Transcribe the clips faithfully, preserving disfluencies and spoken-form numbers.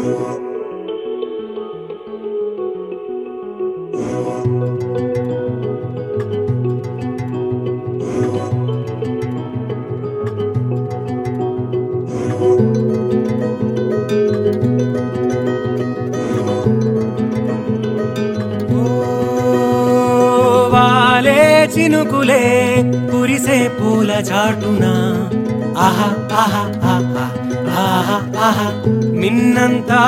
చినుకులే కురిసే పూల చాటునా ఆహా ఆహా ఆహా ఆహా ఆహా మిన్నంతా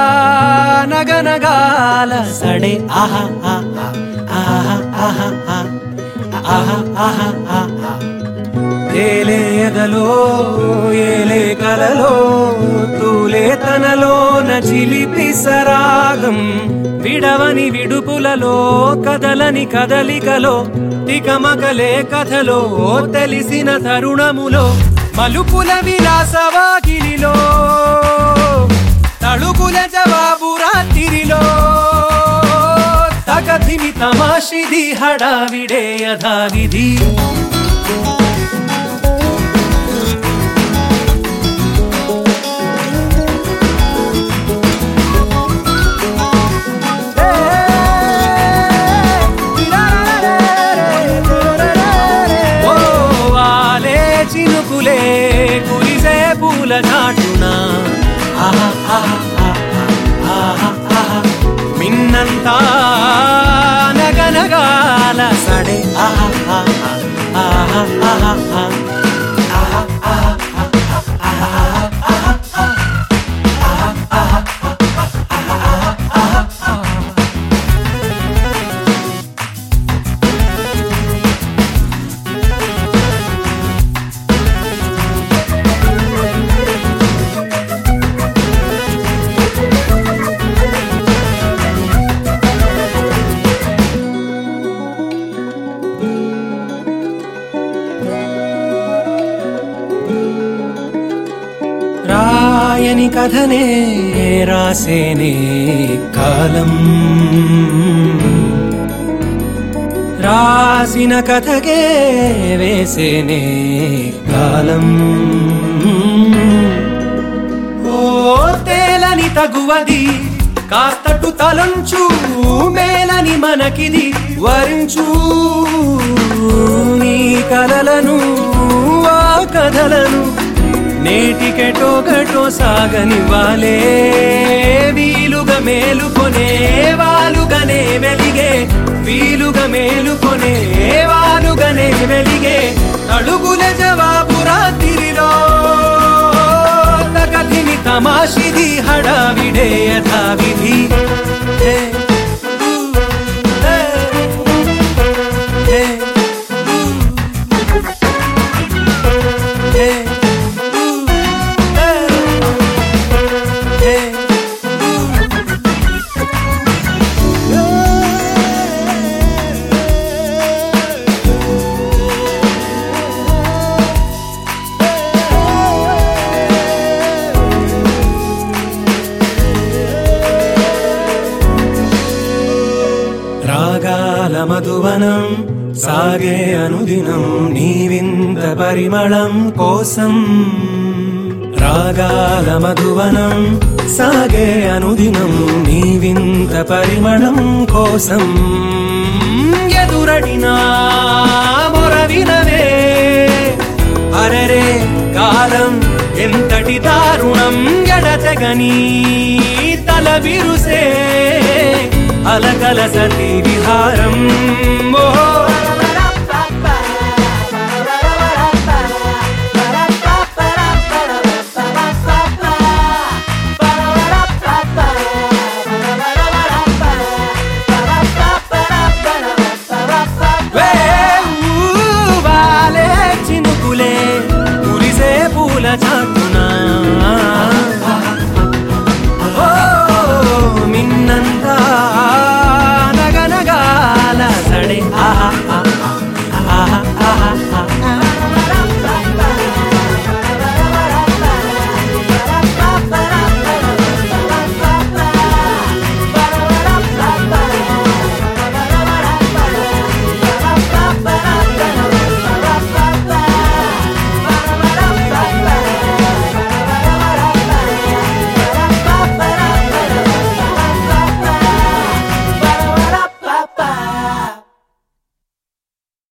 నగనగాల సడే ఆహా ఆహా ఆహా ఆహా ఆహా ఆహా ఆహా ఏలే ఎదలో ఏలే కలలో తూలే తనలోన చిలిపి సరాగం విడవని విడుపులలో కదలని కదలికలో తికమకలే కథలో తెలిసిన తరుణములో మలుపుల విలాసవాకిలిలో తళుకుల జవాబు రాత్రిలో తగధిమి తమాషిది హడావిడే యథావిధి చినుకులే కురిసే పూల చాటునా ఆహా ఆహా ఆహా ఆహా మిన్నంతా నగనగాల సడే ఆహా ఆహా ఆహా ఆహా ఆహా రాయని కథనే రాసేనే కాలం రాసిన కథకే వేసేనే కాలం ఓ తేలని తగువది కాస్తటు తలంచు మేలని మనకిది వరించు నీ కలలను ఆ కథలను నేటికెటో గటో సాగనివ్వాలే వీలుగా మేలుకొనే వాలుగానే వెలిగే వీలుగా మేలుకొనే వాలుగానే వెలిగే అడుగుల జవాబు రాత్రిలో తగధిని తమాషిది హడావిడే యథావిధి రాగాల మధువనం సాగే అనుదినం నీవింత పరిమళం కోసం రాగాల మధువనం సాగే అనుదినం నీవింత పరిమళం కోసం ఎదురడినా మొరవినవే అరరే కాలం ఎంతటి దారుణం ఎడతెగని తల బిరుసే అలకల సతి విహారం చినుకులే కురిసే పూల చాటు